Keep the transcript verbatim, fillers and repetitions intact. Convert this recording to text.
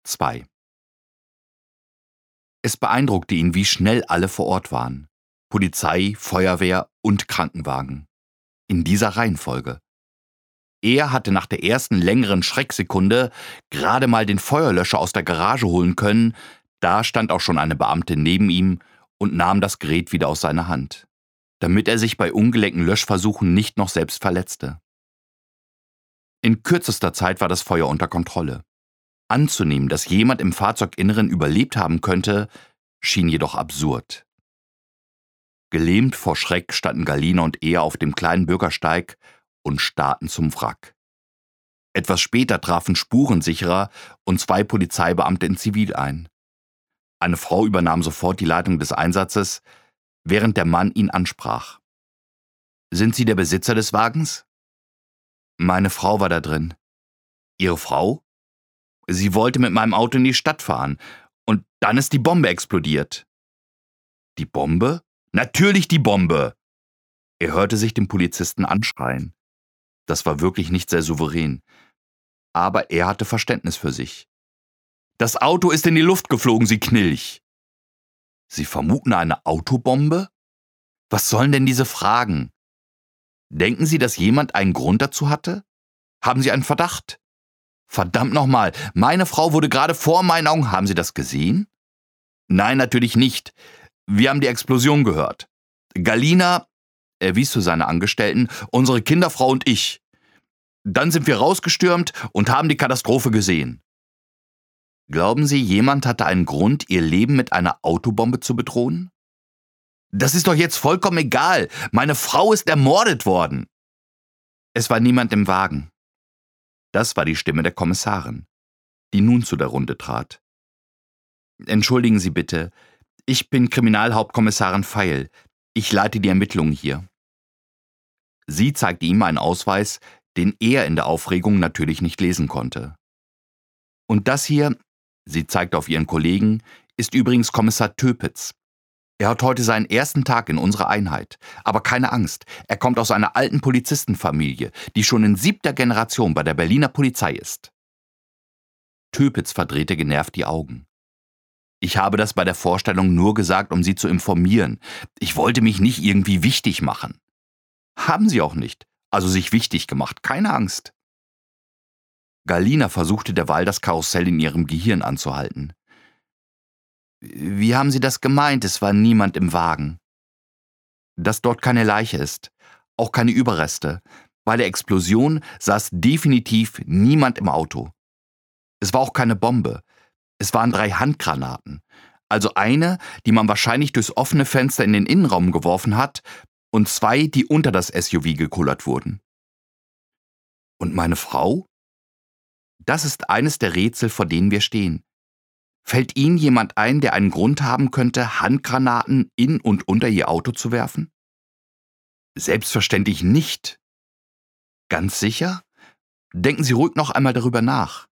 zwei. Es beeindruckte ihn, wie schnell alle vor Ort waren. Polizei, Feuerwehr und Krankenwagen. In dieser Reihenfolge. Er hatte nach der ersten längeren Schrecksekunde gerade mal den Feuerlöscher aus der Garage holen können, da stand auch schon eine Beamtin neben ihm und nahm das Gerät wieder aus seiner Hand, damit er sich bei ungelenkten Löschversuchen nicht noch selbst verletzte. In kürzester Zeit war das Feuer unter Kontrolle. Anzunehmen, dass jemand im Fahrzeuginneren überlebt haben könnte, schien jedoch absurd. Gelähmt vor Schreck standen Galina und er auf dem kleinen Bürgersteig und starrten zum Wrack. Etwas später trafen Spurensicherer und zwei Polizeibeamte in Zivil ein. Eine Frau übernahm sofort die Leitung des Einsatzes, während der Mann ihn ansprach. »Sind Sie der Besitzer des Wagens?« »Meine Frau war da drin.« »Ihre Frau?« »Sie wollte mit meinem Auto in die Stadt fahren. Und dann ist die Bombe explodiert.« »Die Bombe?« »Natürlich die Bombe!« Er hörte sich den Polizisten anschreien. Das war wirklich nicht sehr souverän. Aber er hatte Verständnis für sich. »Das Auto ist in die Luft geflogen, Sie Knilch!« »Sie vermuten eine Autobombe? Was sollen denn diese Fragen? Denken Sie, dass jemand einen Grund dazu hatte? Haben Sie einen Verdacht? Verdammt nochmal, meine Frau wurde gerade vor meinen Augen. Haben Sie das gesehen?« »Nein, natürlich nicht. Wir haben die Explosion gehört. Galina«, er wies zu seiner Angestellten, »unsere Kinderfrau und ich. Dann sind wir rausgestürmt und haben die Katastrophe gesehen.« »Glauben Sie, jemand hatte einen Grund, ihr Leben mit einer Autobombe zu bedrohen?« »Das ist doch jetzt vollkommen egal. Meine Frau ist ermordet worden.« Es war niemand im Wagen. Das war die Stimme der Kommissarin, die nun zu der Runde trat. »Entschuldigen Sie bitte, ich bin Kriminalhauptkommissarin Feil. Ich leite die Ermittlungen hier.« Sie zeigte ihm einen Ausweis, den er in der Aufregung natürlich nicht lesen konnte. »Und das hier«, sie zeigte auf ihren Kollegen, »ist übrigens Kommissar Töpitz. Er hat heute seinen ersten Tag in unserer Einheit. Aber keine Angst, er kommt aus einer alten Polizistenfamilie, die schon in siebter Generation bei der Berliner Polizei ist.« Töpitz verdrehte genervt die Augen. »Ich habe das bei der Vorstellung nur gesagt, um Sie zu informieren. Ich wollte mich nicht irgendwie wichtig machen.« »Haben Sie auch nicht. Also sich wichtig gemacht. Keine Angst.« Galina versuchte derweil das Karussell in ihrem Gehirn anzuhalten. »Wie haben Sie das gemeint, es war niemand im Wagen?« »Dass dort keine Leiche ist, auch keine Überreste. Bei der Explosion saß definitiv niemand im Auto. Es war auch keine Bombe. Es waren drei Handgranaten. Also eine, die man wahrscheinlich durchs offene Fenster in den Innenraum geworfen hat, und zwei, die unter das S U V gekullert wurden.« »Und meine Frau?« »Das ist eines der Rätsel, vor denen wir stehen. Fällt Ihnen jemand ein, der einen Grund haben könnte, Handgranaten in und unter Ihr Auto zu werfen?« »Selbstverständlich nicht.« »Ganz sicher? Denken Sie ruhig noch einmal darüber nach.«